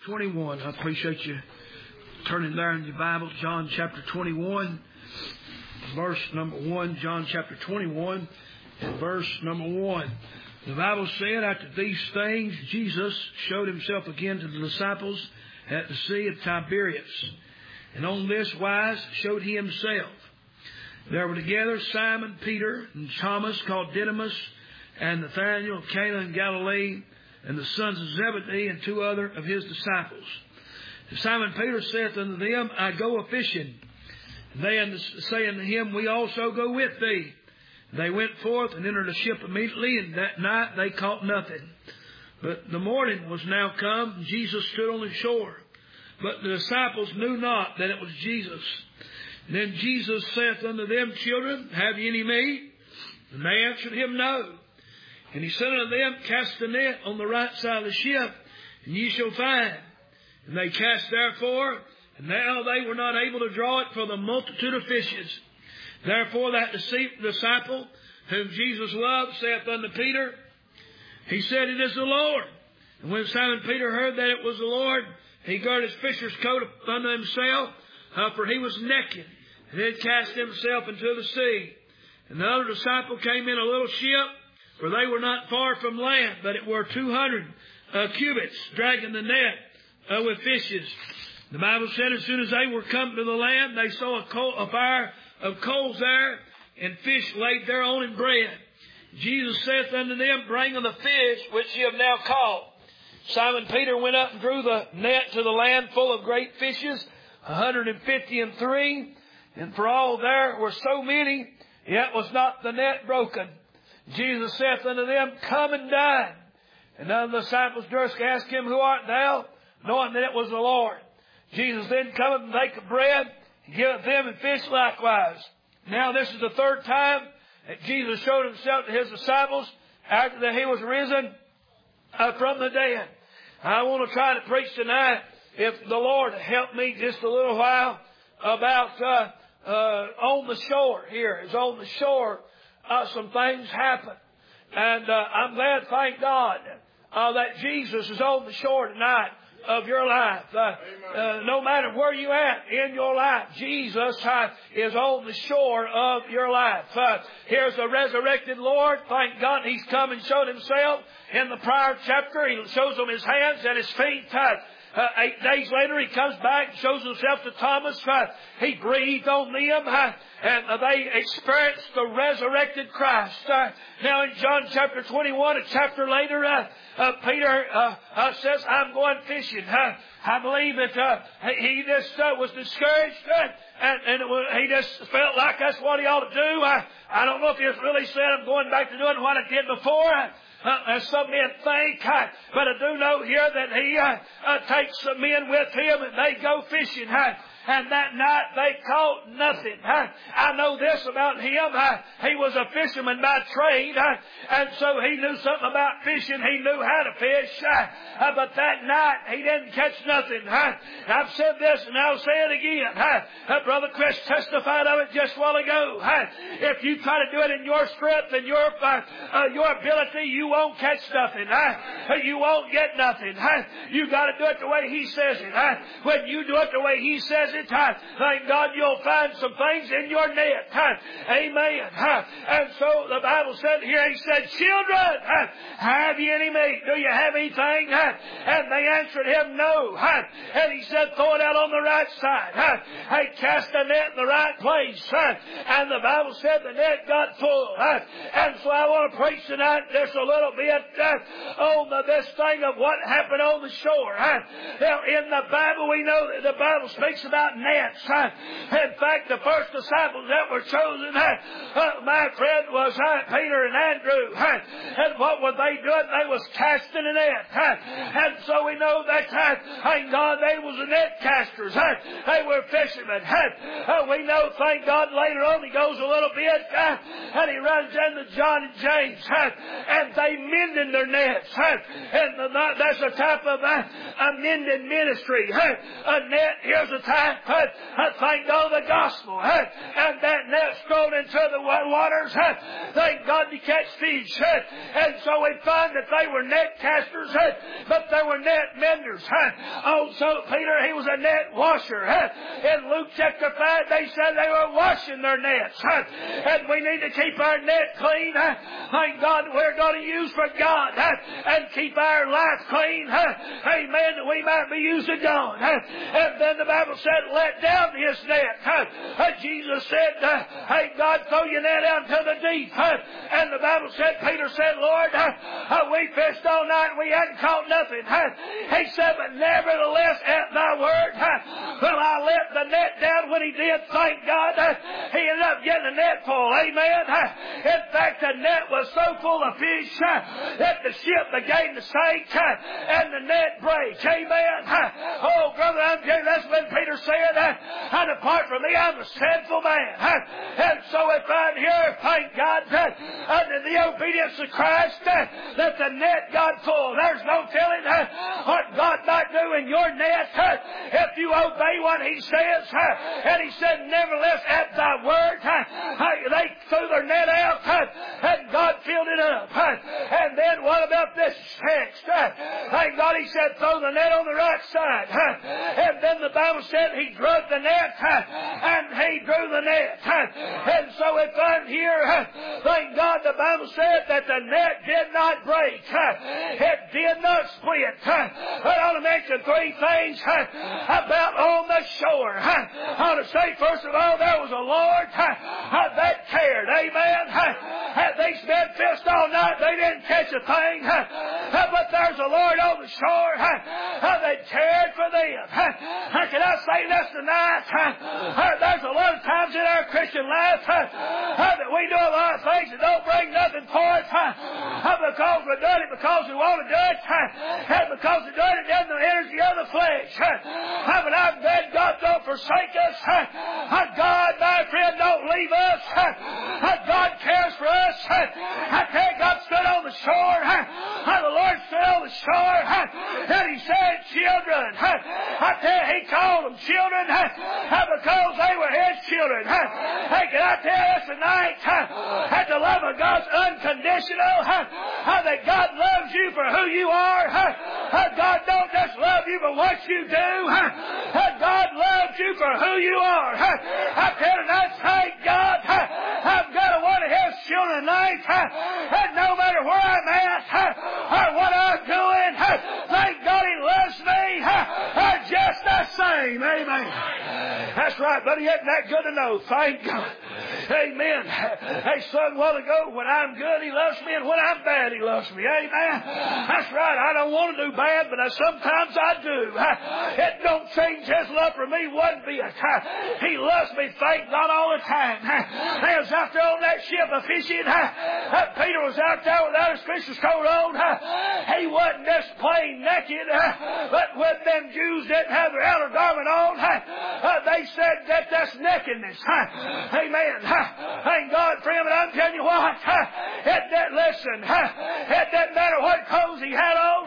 21. I appreciate you turning there in your Bible. John chapter 21, verse number 1. John chapter 21 and verse number 1. The Bible said, after these things, Jesus showed himself again to the disciples at the Sea of Tiberias. And on this wise showed he himself. There were together Simon Peter and Thomas called Didymus, and Nathanael of Cana in Galilee, and the sons of Zebedee, and two other of his disciples. And Simon Peter saith unto them, I go a fishing. And they say unto him, We also go with thee. And they went forth and entered a ship immediately, and that night they caught nothing. But the morning was now come, and Jesus stood on the shore. But the disciples knew not that it was Jesus. And then Jesus saith unto them, Children, have ye any meat? And they answered him, No. And he said unto them, Cast the net on the right side of the ship, and ye shall find. And they cast therefore, and now they were not able to draw it for the multitude of fishes. Therefore that disciple whom Jesus loved saith unto Peter, he said, It is the Lord. And when Simon Peter heard that it was the Lord, he girded his fisher's coat unto himself, for he was naked, and then cast himself into the sea. And the other disciple came in a little ship, for they were not far from land, but it were 200 cubits, dragging the net with fishes. The Bible said as soon as they were come to the land, they saw a fire of coals there, and fish laid thereon and bread. Jesus saith unto them, Bring of the fish which ye have now caught. Simon Peter went up and drew the net to the land full of great fishes, 153. And for all there were so many, yet was not the net broken. Jesus saith unto them, Come and dine. And none of the disciples durst ask him, Who art thou? Knowing that it was the Lord. Jesus then cometh and taketh bread, and giveth them and fish likewise. Now this is the third time that Jesus showed himself to his disciples after that he was risen from the dead. I want to try to preach tonight, if the Lord help me just a little while, about on the shore here. Is on the shore some things happen. And I'm glad, thank God, that Jesus is on the shore tonight of your life. No matter where you at in your life, Jesus is on the shore of your life. Here's the resurrected Lord. Thank God he's come and showed himself. In the prior chapter, he shows them his hands and his feet. 8 days later, he comes back and shows himself to Thomas. He breathed on them, and they experienced the resurrected Christ. Now in John chapter 21, a chapter later, Peter says, I'm going fishing. I believe that he just was discouraged, and he just felt like that's what he ought to do. I don't know if he has really said, I'm going back to doing what I did before. As some men think, but I do know here that he takes some men with him and they go fishing. And that night they caught nothing. I know this about him. He was a fisherman by trade, and so he knew something about fishing. He knew how to fish. But that night he didn't catch nothing. I've said this and I'll say it again. Brother Chris testified of it just a while ago. If you try to do it in your strength and your ability, you won't catch nothing. You won't get nothing. You got to do it the way he says it. When you do it the way he says it, thank God you'll find some things in your net. Amen. And so the Bible said here, he said, Children, have ye any meat? Do you have anything? And they answered him, No. And he said, Throw it out on the right side. He cast the net in the right place. And the Bible said the net got full. And so I want to preach tonight just a little bit on this thing of what happened on the shore. Now in the Bible, we know that the Bible speaks about nets. In fact, the first disciples that were chosen, my friend, was Peter and Andrew. And what were they doing? They was casting a net. And so we know that, thank God, they was the net casters. They were fishermen. We know, thank God, later on he goes a little bit and he runs into John and James, and they mending their nets. And that's a type of a mending ministry. A net, here's a time Thank God the gospel. And that net's thrown into the waters. Thank God to catch fish. And so we find that they were net casters, but they were net menders. Also, Peter, he was a net washer. In Luke chapter 5, they said they were washing their nets. And we need to keep our net clean. Thank God we're going to use for God. And keep our life clean. Amen. That we might be used to God. And then the Bible said, let down his net. Jesus said, hey, God, throw your net out into the deep. And the Bible said, Peter said, Lord, we fished all night and we hadn't caught nothing. He said, but nevertheless, at thy word, will I let the net down. When he did, thank God, he ended up getting the net full. Amen. In fact, the net was so full of fish that the ship began to sink and the net break. Amen. Oh, brother, I'm telling you, that's when Peter said, and apart from me, I'm a sinful man. And so we find here, thank God, under the obedience of Christ, that the net got full. There's no telling what God might do in your net if you obey what he says. And he said, nevertheless, at thy word, they threw their net out, and God filled it up. And then what about this text? Thank God he said, throw the net on the right side. And then the Bible said he drew the net, and he drew the net. And so we find here, thank God the Bible said that the net did not break. It did not split. I want to mention three things about on the shore. I want to say, first of all, there was a Lord that cared. Amen. They spent fist all night. They didn't catch a thing. But there's a Lord on the shore that cared for them. Can I say this tonight? There's a lot of times in our Christian life that we do a lot of things that don't bring nothing for us because we're doing it because we want to do it and because we're doing it in the energy of the flesh. But I'm glad God don't forsake us. God, my friend, don't leave us. God cares for us. I tell you, God stood on the shore. The Lord stood on the shore and he said, children. I tell you, he called them children because they were his children. Hey, can I tell you tonight that the love of God's unconditional, that God loves you for who you are. God don't just love you for what you do. God loves you for who you are. I tell you tonight, thank God, I've got one of his children tonight, and no matter where I'm at or what I'm doing, thank God he loves me just the same. Amen. That's right, buddy. Isn't that good to know? Thank God. Amen. Hey, son, a while ago, when I'm good, he loves me, and when I'm bad, he loves me. Amen. That's right. I don't want to do bad, but sometimes I do. It don't change his love for me one bit. He loves me, thank God, all the time. I was out there on that ship of fishing. Peter was out there without his fisher's coat on. He wasn't just plain naked, but when them Jews didn't have their outer garment on, they said that that's nakedness. Amen. Thank God for him, and I'm telling you what, listen, it doesn't matter what clothes he had on.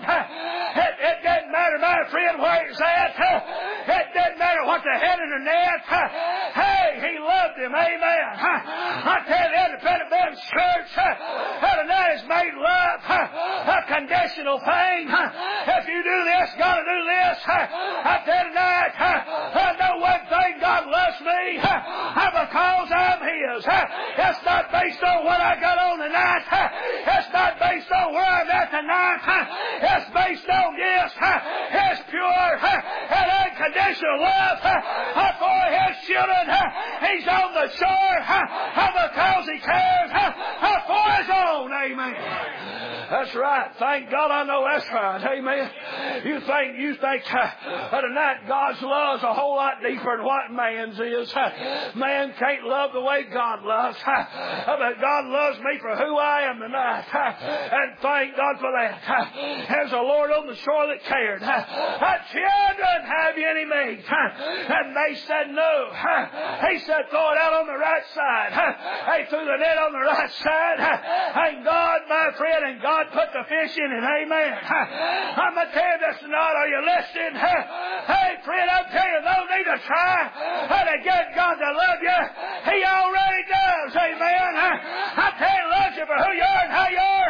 It doesn't matter, my friend, where he's at. It doesn't matter what the head of the net. Hey, he loved him. Amen. I tell you, Independent Baptist Church, tonight has made love a conditional thing. If you do this, God will do this. I tell you tonight, I know one thing, God loves me because I'm his. It's not based on what I got on tonight. It's not based on where I'm at tonight. It's based on this. His pure and unconditional love for his children. He's on the shore because he cares for his own. Amen. That's right. Thank God I know that's right. Amen. You think tonight God's love is a whole lot deeper than what man's is. Man can't love the way God loves. But God loves me for who I am tonight. And thank God for that. There's a Lord on the shore that cared. Children, have you any meat? And they said no. He said, throw it out on the right side. They threw the net on the right side. And God, my friend, and God put the fish in it. Amen. I'm going to tell you this tonight. Are you listening? Hey, friend, I'm telling you, no need to to try to get God to love you. He already does. Amen. I tell you, loves you for who you are and how you are.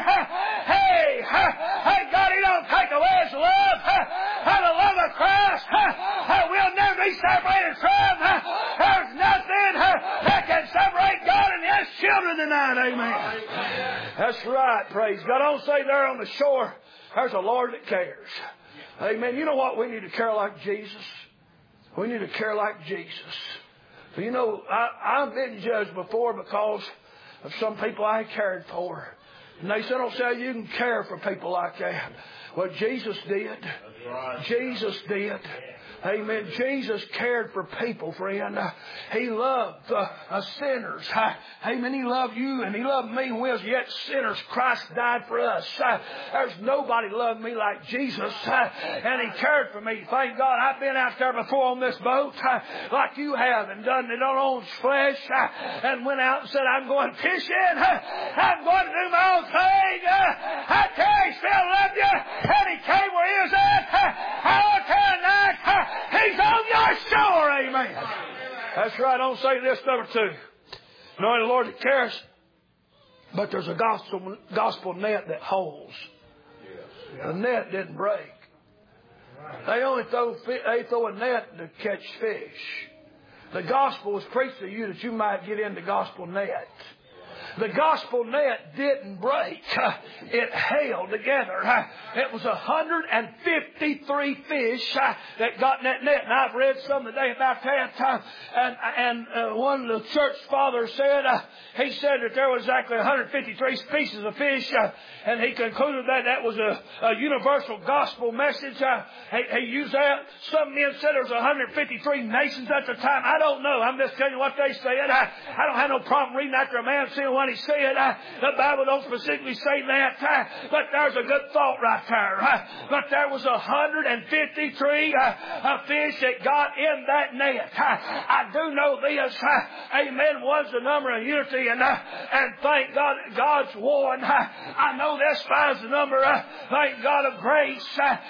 Hey, God, He don't take away His love. The love of Christ will never be separated from. There's nothing that can separate God and His children tonight. Amen. That's right. Praise God. Don't say there on the shore, there's a Lord that cares. Amen. You know what? We need to care like Jesus. We need to care like Jesus. You know, I've been judged before because of some people I cared for. And they said, don't say you can care for people like that. Well, Jesus did. Jesus did. Amen. Jesus cared for people, friend. He loved sinners. Amen. He loved you and He loved me. We was yet sinners. Christ died for us. There's nobody loved me like Jesus. And He cared for me. Thank God. I've been out there before on this boat like you have and done it on own flesh and went out and said, I'm going fishing. I'm going to do my own thing. I tell you, He still loved you. And He came where He was at. I'll tell you tonight, He's on your shore. Amen. That's right. Don't say this, number 2. Knowing the Lord that cares, but there's a gospel net that holds. The net didn't break. They only throw a net to catch fish. The gospel was preached to you that you might get in the gospel net. The gospel net didn't break. It held together. It was 153 fish that got in that net. And I've read some today about that. And one of the church fathers said, he said that there was exactly 153 species of fish. And he concluded that was a universal gospel message. He used that. Some men said there was 153 nations at the time. I don't know. I'm just telling you what they said. I don't have no problem reading after a man seeing what he said. The Bible don't specifically say that, but there's a good thought right there. But there was 153 fish that got in that net. I do know this. Amen. Was the number of unity, and thank God God's one. I know this finds the number. Thank God of grace.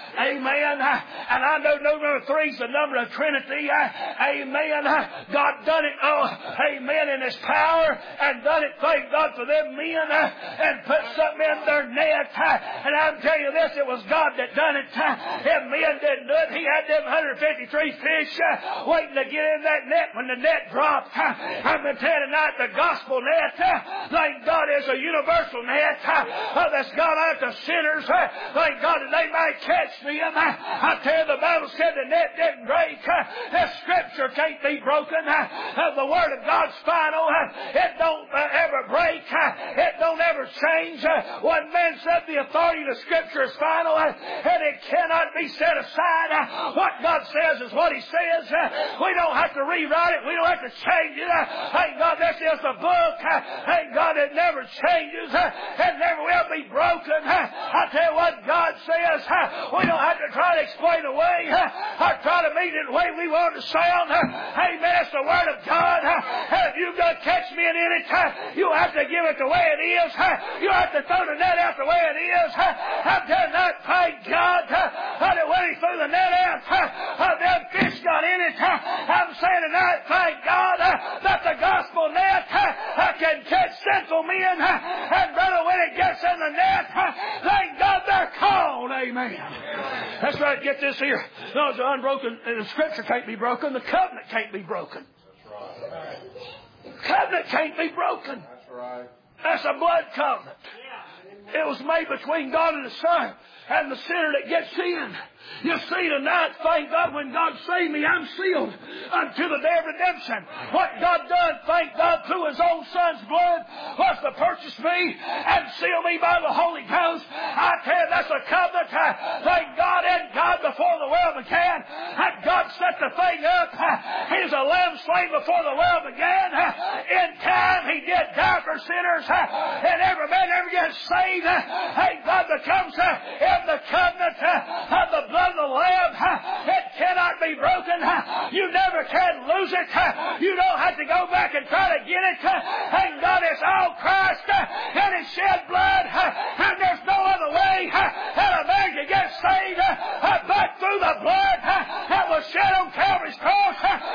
Amen. And I know number 3 is the number of Trinity. Amen. God done it. Amen. In His power and done it. Thank God for them men and put something in their net. And I'm telling you this, it was God that done it. Them men didn't do it. He had them 153 fish waiting to get in that net when the net dropped. I'm going to tell you tonight, the gospel net, thank God, is a universal net that's gone out to sinners. Thank God that they might catch them. I tell you, the Bible said the net didn't break. The Scripture can't be broken. The Word of God's final. It don't ever break. It don't ever change. One man said the authority of the Scripture is final, and it cannot be set aside. What God says is what He says. We don't have to rewrite it. We don't have to change it. Thank God this is the book. Thank God it never changes. It never will be broken. I tell you what God says. We don't have to try to explain away or try to make it the way we want it to sound. Amen. It's the Word of God. If you've got to catch me in it, you have to give it the way it is. You have to throw the net out the way it is. I'm telling you that, thank God, that when He threw the net out, them fish got in it. I'm saying tonight, thank God, that the gospel net can catch sinful men. And brother, when it gets in the net, thank God they're called. Amen. That's right. Get this here. No, it's unbroken. The Scripture can't be broken. The covenant can't be broken. That's right. The covenant can't be broken. That's right. That's a blood covenant. It was made between God and the Son and the sinner that gets in. You see tonight, thank God, when God saved me, I'm sealed unto the day of redemption. What God done, thank God, through His own Son's blood was to purchase me and seal me by the Holy Ghost. I tell you, that's a covenant. Thank God and God before the world began. God set the thing up. He's a lamb slain before the world began. In time, He did die for sinners. And every man ever gets saved. Thank God becomes in the covenant of the blood of the Lamb. It cannot be broken. You never can lose it. You don't have to go back and try to get it. Thank God it's all Christ and His shed blood. And there's no other way that a man can get saved but through the blood that was shed on Calvary's cross.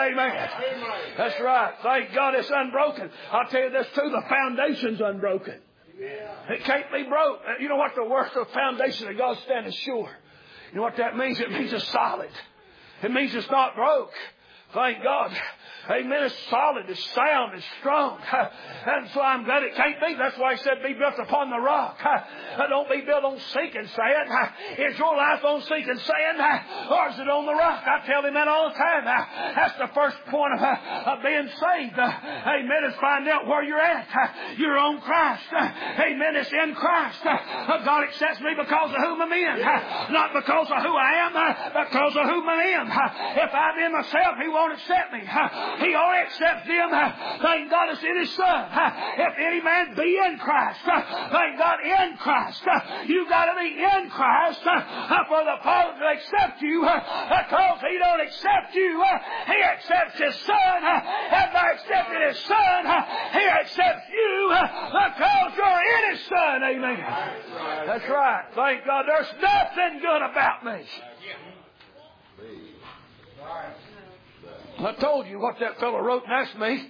Amen. That's right. Thank God it's unbroken. I'll tell you this too, the foundation's unbroken. It can't be broke. You know what the worth of the foundation of God standing sure? You know what that means? It means it's solid. It means it's not broke. Thank God. Amen. It's solid, it's sound, it's strong. That's why I'm glad it can't be. That's why he said be built upon the rock. Don't be built on sinking sand. Is your life on sinking sand? Or is it on the rock? I tell them that all the time. That's the first point of being saved. Amen. Is find out where you're at. You're on Christ. Amen. It's in Christ. God accepts me because of whom I'm in. Not because of who I am, but because of whom I am. If I'm in myself, He won't accept me. He only accepts them, thank God, it's in His Son. If any man be in Christ, thank God, in Christ. You've got to be in Christ for the Father to accept you, because He don't accept you. He accepts His Son. And by accepting His Son, He accepts you because you're in His Son. Amen. That's right. Thank God. There's nothing good about me. I told you what that fellow wrote and asked me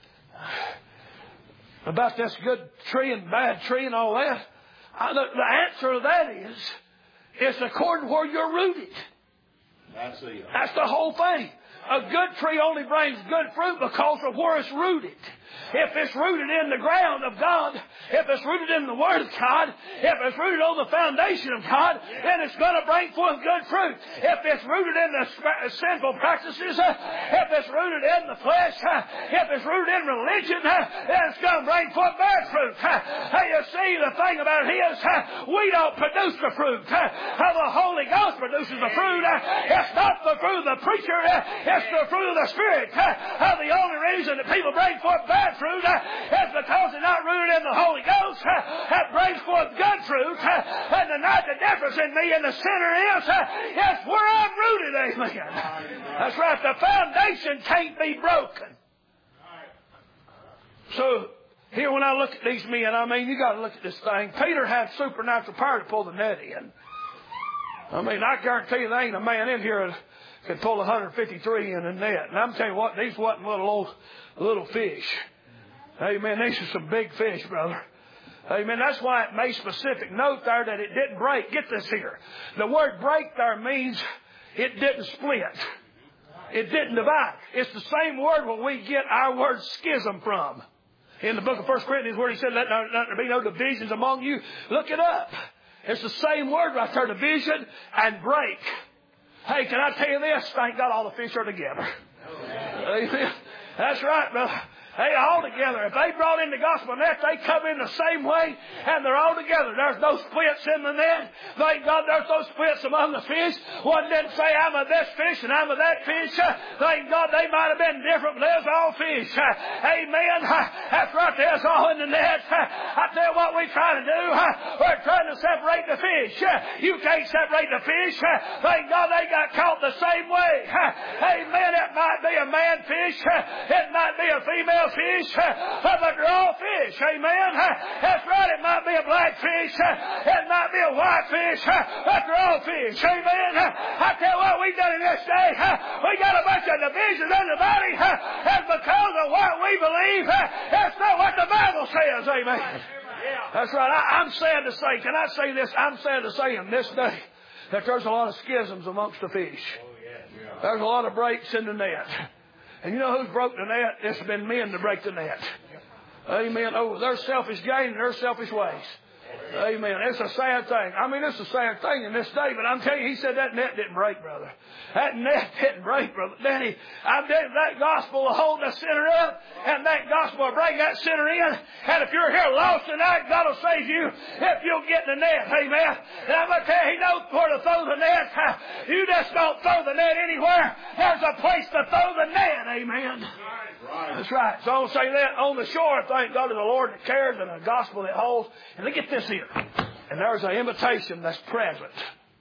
about this good tree and bad tree and all that. The answer to that is, it's according to where you're rooted. That's the whole thing. A good tree only brings good fruit because of where it's rooted. If it's rooted in the ground of God, if it's rooted in the Word of God, if it's rooted on the foundation of God, then it's going to bring forth good fruit. If it's rooted in the sinful practices, if it's rooted in the flesh, if it's rooted in religion, then it's going to bring forth bad fruit. You see, the thing about it is, we don't produce the fruit. The Holy Ghost produces the fruit. It's not the fruit of the preacher, it's the fruit of the Spirit. The only reason that people bring forth bad fruit is because they're not rooted in the Holy Ghost. That brings forth good fruit. And tonight the difference in me and the sinner is where I'm rooted. Amen. That's right. The foundation can't be broken. So here when I look at these men, I mean, you got to look at this thing. Peter had supernatural power to pull the net in. I mean, I guarantee you there ain't a man in here that could pull 153 in a net. And I'm telling you what, these wasn't little fish. Amen. These are some big fish, brother. Amen. That's why it made specific note there that it didn't break. Get this here. The word break there means it didn't split. It didn't divide. It's the same word where we get our word schism from. In the book of 1 Corinthians where he said, let there be no divisions among you. Look it up. It's the same word right there, division and break. Hey, can I tell you this? Thank God all the fish are together. Amen. That's right, brother. Hey, all together. If they brought in the gospel net, they come in the same way, and they're all together. There's no splits in the net. Thank God there's no splits among the fish. One didn't say, I'm of this fish and I'm of that fish. Thank God they might have been different, but there's all fish. Amen. That's right. There's all in the net. I tell you what we're trying to do. We're trying to separate the fish. You can't separate the fish. Thank God they got caught the same way. Amen. It might be a man fish. It might be a female fish, but they're all fish. Amen. That's right. It might be a black fish. It might be a white fish, but they're all fish. Amen. I tell you what we've done in this day. We got a bunch of divisions in the body, and because of what we believe, that's not what the Bible says. Amen. That's right. I'm sad to say, can I say this? I'm sad to say in this day that there's a lot of schisms amongst the fish. There's a lot of breaks in the net. And you know who's broke the net? It's been men to break the net. Amen. Oh, their selfish gain and their selfish ways. Amen. It's a sad thing. I mean, it's a sad thing in this day, but I'm telling you, he said that net didn't break, brother. That net didn't break, brother. Daddy, I'm telling you, that gospel will hold the sinner up, and that gospel will bring that sinner in. And if you're here lost tonight, God will save you if you'll get in the net. Amen. And I'm going to tell you, He knows where to throw the net. You just don't throw the net anywhere. There's a place to throw the net. Amen. That's right. So I'll say that on the shore, thank God to the Lord that cares and a gospel that holds. And look at this here. And there's an invitation that's present.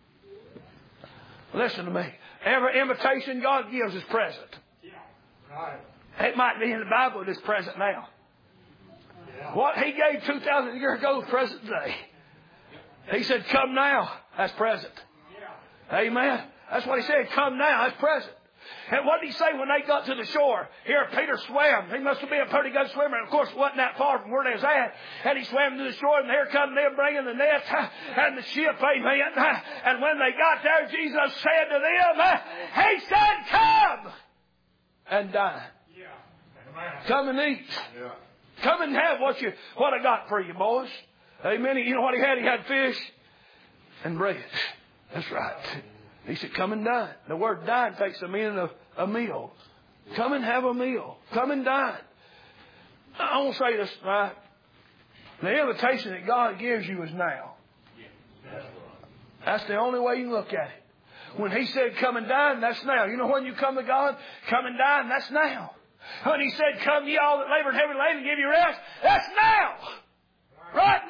Listen to me. Every invitation God gives is present. It might be in the Bible, it is present now. What He gave 2,000 years ago is present today. He said, come now. That's present. Amen. That's what He said. Come now. That's present. And what did he say when they got to the shore? Here, Peter swam. He must have been a pretty good swimmer. And of course, it wasn't that far from where they was at. And he swam to the shore, and here come them bringing the net and the ship, amen. And when they got there, Jesus said to them, he said, come and dine. Come and eat. Come and have what I got for you, boys. Amen. You know what he had? He had fish and bread. That's right. He said, come and dine. The word dine takes the meaning of a meal. Come and have a meal. Come and dine. I want to say this, right? The invitation that God gives you is now. That's the only way you can look at it. When he said, come and dine, that's now. You know when you come to God, come and dine, that's now. When he said, come ye all that labor and heavy laden, give you rest, that's now. Right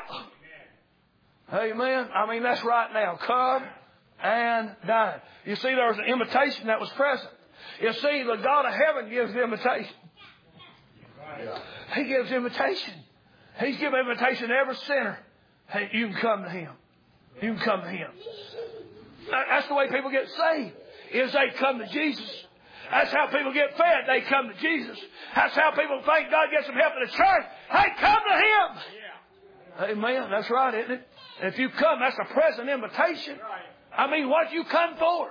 now. Amen. I mean, that's right now. Come and dine. You see, there was an invitation that was present. You see, the God of heaven gives the invitation. He gives invitation. He's given invitation to every sinner. Hey, you can come to him. You can come to him. That's the way people get saved, is they come to Jesus. That's how people get fed. They come to Jesus. That's how people think God gets them help in the church. Hey, come to him. Amen. That's right, isn't it? And if you come, that's a present invitation. I mean, what you come for?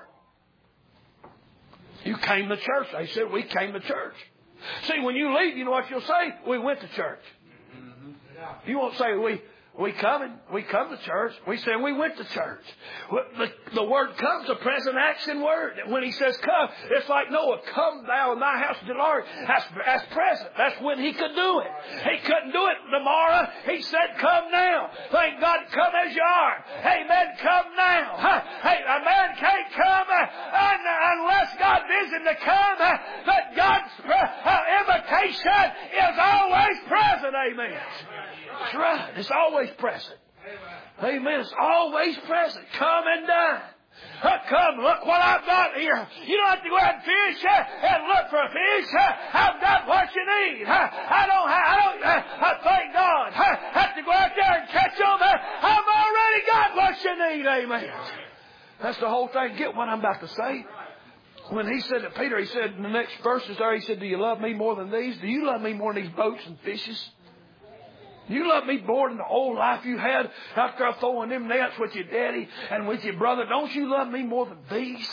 You came to church. They said, we came to church. See, when you leave, you know what you'll say? We went to church. You won't say, we come to church. We say we went to church. The word come's a present action word. When he says come, it's like Noah, come thou in thy house to the Lord. That's present. That's when he could do it. He couldn't do it tomorrow. He said come now. Thank God, come as you are. Amen, come now. Hey, a man can't come unless God bids him to come. But God's invitation is always present. Amen. That's right. It's always present. Amen. It's always present. Come and dine. Come, look what I've got here. You don't have to go out and fish and look for a fish. I've got what you need. I don't, thank God, have to go out there and catch them. I've already got what you need. Amen. That's the whole thing. Get what I'm about to say. When he said to Peter, he said in the next verses there, he said, do you love me more than these? Do you love me more than these boats and fishes? You love me more than the old life you had after throwing them nets with your daddy and with your brother. Don't you love me more than these?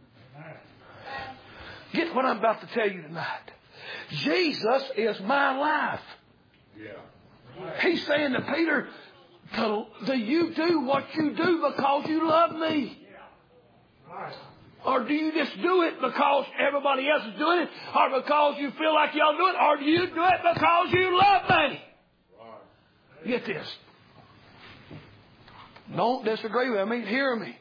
Get what I'm about to tell you tonight. Jesus is my life. He's saying to Peter, do you do what you do because you love me? Or do you just do it because everybody else is doing it? Or because you feel like y'all do it? Or do you do it because you love me? Get this. Don't disagree with me. Hear me.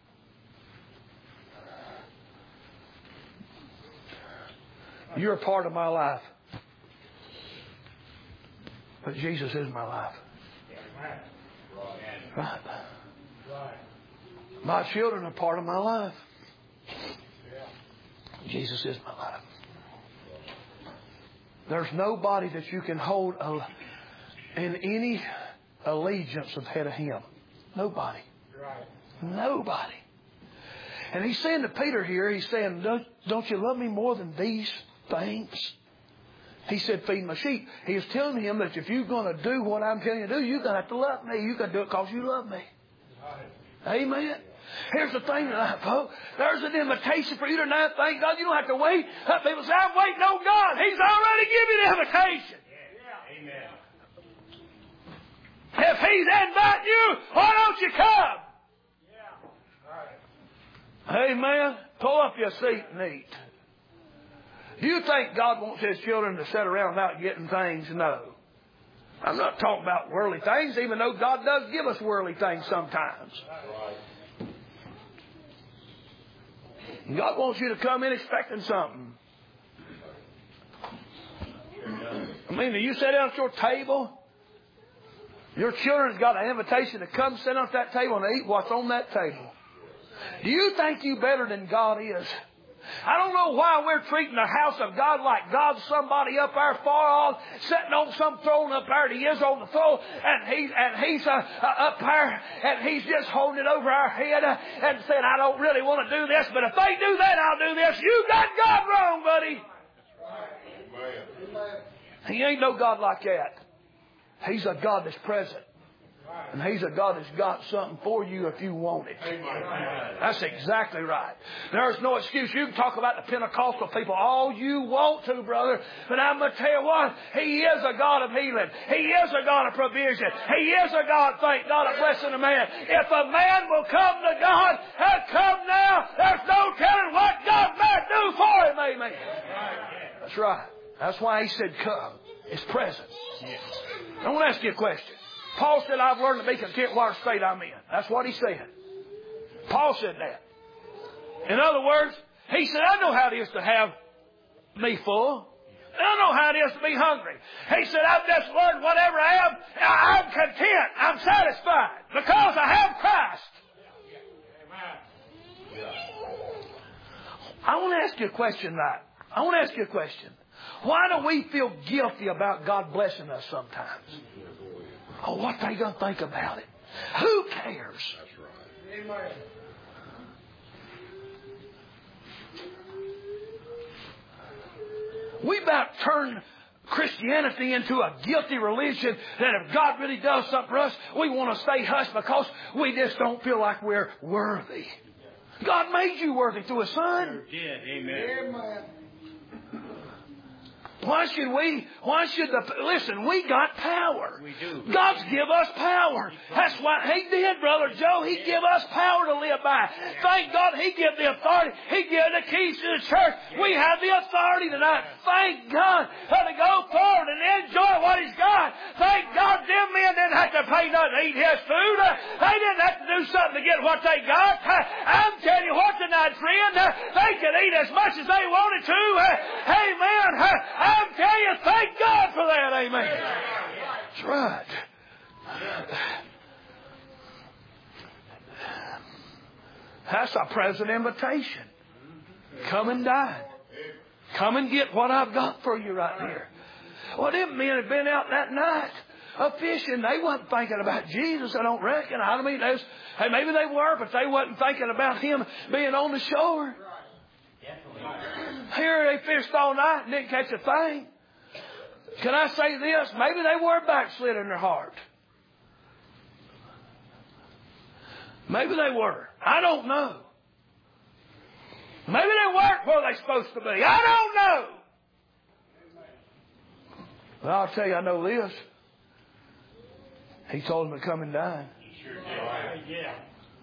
You're a part of my life. But Jesus is my life. Right. My children are part of my life. Jesus is my life. There's nobody that you can hold in any allegiance ahead of him. Nobody. Nobody. And he's saying to Peter here, he's saying, don't you love me more than these things? He said, feed my sheep. He was telling him that if you're going to do what I'm telling you to do, you're going to have to love me. You're going to do it because you love me. Amen. Here's the thing tonight, folks. There's an invitation for you tonight. Thank God you don't have to wait. People say, I'm waiting on God. He's already given you the invitation. Amen. If he's inviting you, why don't you come? Amen. Pull up your seat and eat. Do you think God wants his children to sit around without getting things? No. I'm not talking about worldly things, even though God does give us worldly things sometimes. God wants you to come in expecting something. I mean, do you sit down at your table? Your children's got an invitation to come sit at that table and eat what's on that table. Do you think you better than God is? I don't know why we're treating the house of God like God's somebody up there far off, sitting on some throne up there. He is on the throne, and he's up there, and he's just holding it over our head and saying, I don't really want to do this, but if they do that, I'll do this. You got God wrong, buddy. He ain't no God like that. He's a God that's present. And He's a God that's got something for you if you want it. That's exactly right. There's no excuse. You can talk about the Pentecostal people all you want to, brother. But I'm going to tell you what. He is a God of healing. He is a God of provision. He is a God, thank God, of blessing a man. If a man will come to God and come now, there's no telling what God might do for him. Amen. That's right. That's why He said come. It's present. I want to ask you a question. Paul said, I've learned to be content whatever state I'm in. That's what he said. Paul said that. In other words, he said, I know how it is to have me full. I know how it is to be hungry. He said, I've just learned whatever I am, I'm content. I'm satisfied because I have Christ. I want to ask you a question tonight. I want to ask you a question. Why do we feel guilty about God blessing us sometimes? Oh, what they going to think about it? Who cares? That's right. Amen. We about turn Christianity into a guilty religion that if God really does something for us, we want to stay hushed because we just don't feel like we're worthy. God made you worthy through His Son. Amen. Listen, we got power. We do. God's give us power. That's what He did, Brother Joe. He give us power to live by. Thank God He give the authority. He give the keys to the church. We have the authority tonight. Thank God to go forward and enjoy what He's got. Thank God them men didn't have to pay nothing to eat His food. They didn't have to do something to get what they got. I'm telling you what tonight, friend. They could eat as much as they wanted to. Amen. I'm telling you, thank God for that. Amen. That's right. That's a present invitation. Come and dine. Come and get what I've got for you right here. Well, them men had been out that night fishing. They wasn't thinking about Jesus, I don't reckon. I mean, maybe they were, but they wasn't thinking about Him being on the shore. Here they fished all night and didn't catch a thing. Can I say this? Maybe they were backslid in their heart. Maybe they were. I don't know. Maybe they weren't where they're supposed to be. I don't know. But I'll tell you, I know this. He told them to come and dine. He sure did. Yeah.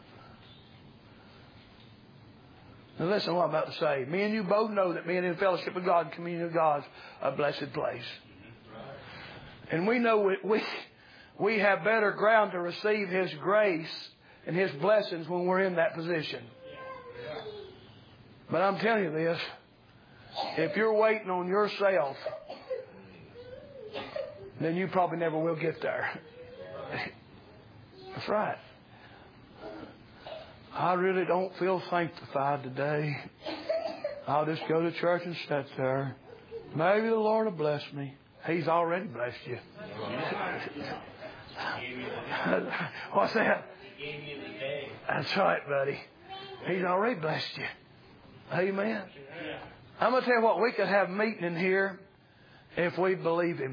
Now listen to what I'm about to say. Me and you both know that being in fellowship with God and communion with God is a blessed place. And we know we have better ground to receive His grace and His blessings when we're in that position. But I'm telling you this. If you're waiting on yourself, then you probably never will get there. That's right. I really don't feel sanctified today. I'll just go to church and sit there. Maybe the Lord will bless me. He's already blessed you. What's that? That's right, buddy. He's already blessed you. Amen. I'm going to tell you what, we could have a meeting in here if we believe Him.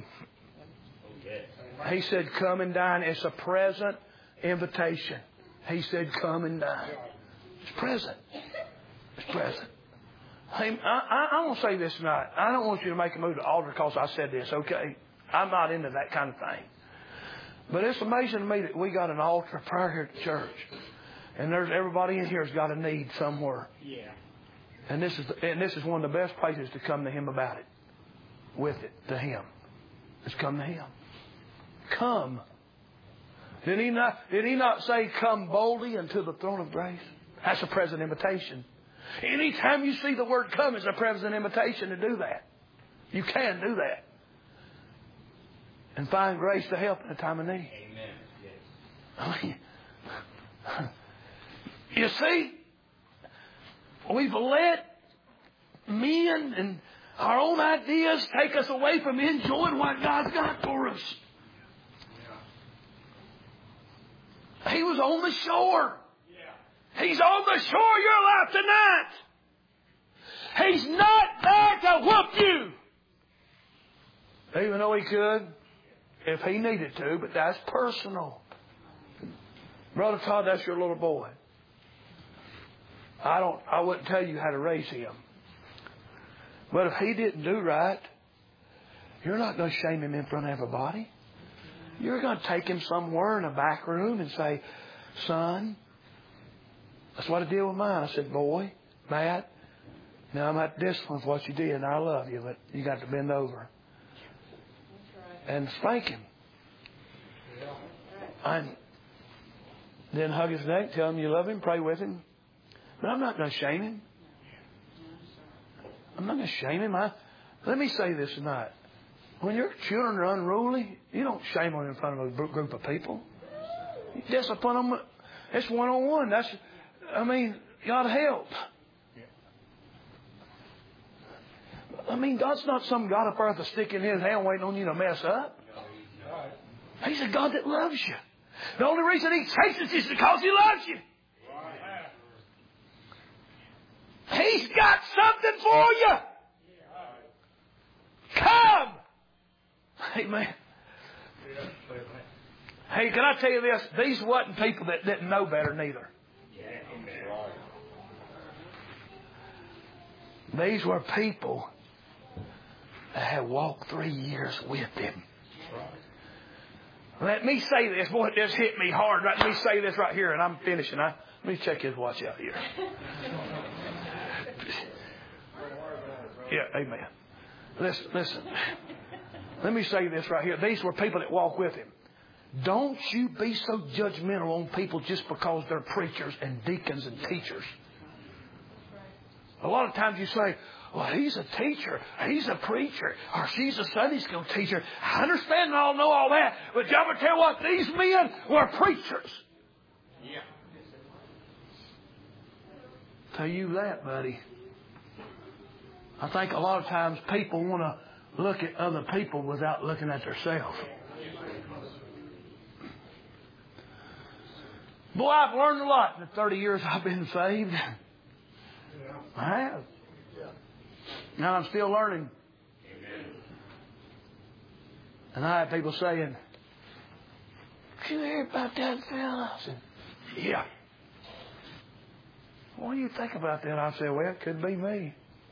He said, come and dine. It's a present invitation. He said, come and dine. It's present. It's present. Hey, I want to say this tonight. I don't want you to make a move to the altar because I said this, okay? I'm not into that kind of thing. But it's amazing to me that we got an altar of prayer here at the church. And there's everybody in here has got a need somewhere. Yeah. And this is one of the best places to come to Him about it. With it, to Him. Let's come to Him. Come. Did he not say, come boldly unto the throne of grace? That's a present invitation. Anytime you see the word come, it's a present invitation to do that. You can do that. And find grace to help in a time of need. Amen. Yes. You see, we've let men and our own ideas take us away from enjoying what God's got for us. He was on the shore. He's on the shore of your life tonight. He's not there to whoop you. Even though He could, if He needed to, but that's personal. Brother Todd, that's your little boy. I wouldn't tell you how to raise him. But if he didn't do right, you're not going to shame him in front of everybody. You're going to take him somewhere in a back room and say, son, that's what I did with mine. I said, boy, Matt, now I'm at discipline for what you did, and I love you, but you got to bend over and spank him. And then hug his neck, tell him you love him, pray with him. But I'm not going to shame him. I'm not going to shame him. Let me say this tonight. When your children are unruly, you don't shame them in front of a group of people. You discipline them. It's one-on-one. You ought to help. God's not some God up earth to stick in His hand waiting on you to mess up. He's a God that loves you. The only reason He chases you is because He loves you. He's got something for you. Come. Amen. Hey, can I tell you this? These wasn't people that didn't know better neither. These were people that had walked 3 years with Him. Let me say this. Boy, this hit me hard. Let me say this right here, and I'm finishing. Let me check His watch out here. Yeah, amen. Listen. Let me say this right here. These were people that walked with Him. Don't you be so judgmental on people just because they're preachers and deacons and teachers. A lot of times you say, well, he's a teacher, he's a preacher, or she's a Sunday school teacher. I understand and I know all that, but I'm going to tell you what, these men were preachers. Yeah. Tell you that, buddy. I think a lot of times people want to look at other people without looking at themselves. Boy, I've learned a lot in the 30 years I've been saved. I have. Now I'm still learning. And I have people saying, did you hear about that fella? I said, yeah. What do you think about that? I said, well, it could be me.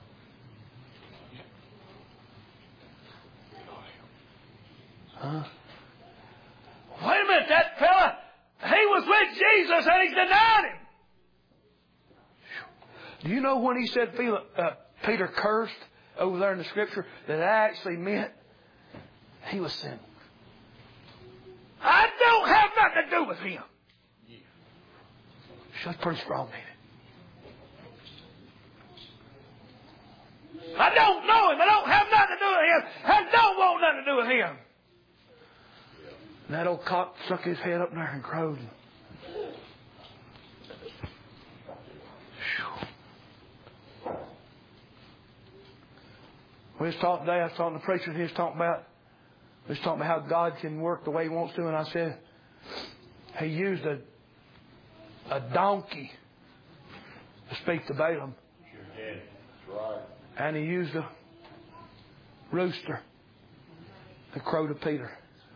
Huh? Wait a minute, that fella, he was with Jesus and he's denied Him. Do you know when he said Peter cursed over there in the Scripture, that actually meant he was sinning? I don't have nothing to do with him. That's pretty strong, ain't it? I don't know him. I don't have nothing to do with him. I don't want nothing to do with him. And that old cock stuck his head up there and crowed. We was talking today, I was talking to the preacher, and he was talking about how God can work the way He wants to, and I said He used a donkey to speak to Balaam. And He used a rooster to crow to Peter.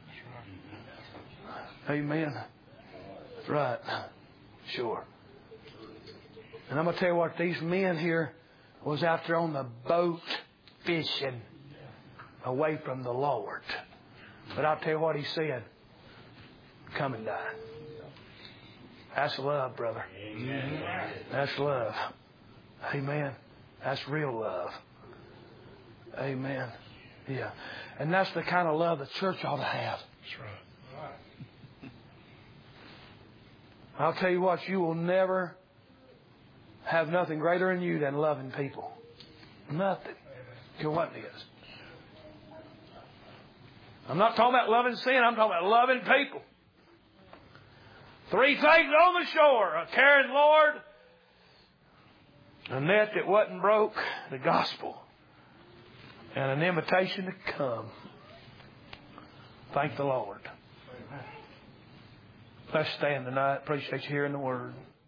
Amen. That's right. Sure. And I'm going to tell you what, these men here was out there on the boat fishing away from the Lord. But I'll tell you what He said. Come and die. That's love, brother. Amen. That's love. Amen. That's real love. Amen. Yeah. And that's the kind of love the church ought to have. That's right. I'll tell you what, you will never have nothing greater in you than loving people. Nothing. To what it is. I'm not talking about loving sin. I'm talking about loving people. 3 things on the shore: a caring Lord, A net that wasn't broke, the gospel. And an invitation to come. Thank the Lord. Let's stand tonight. Appreciate you hearing the word.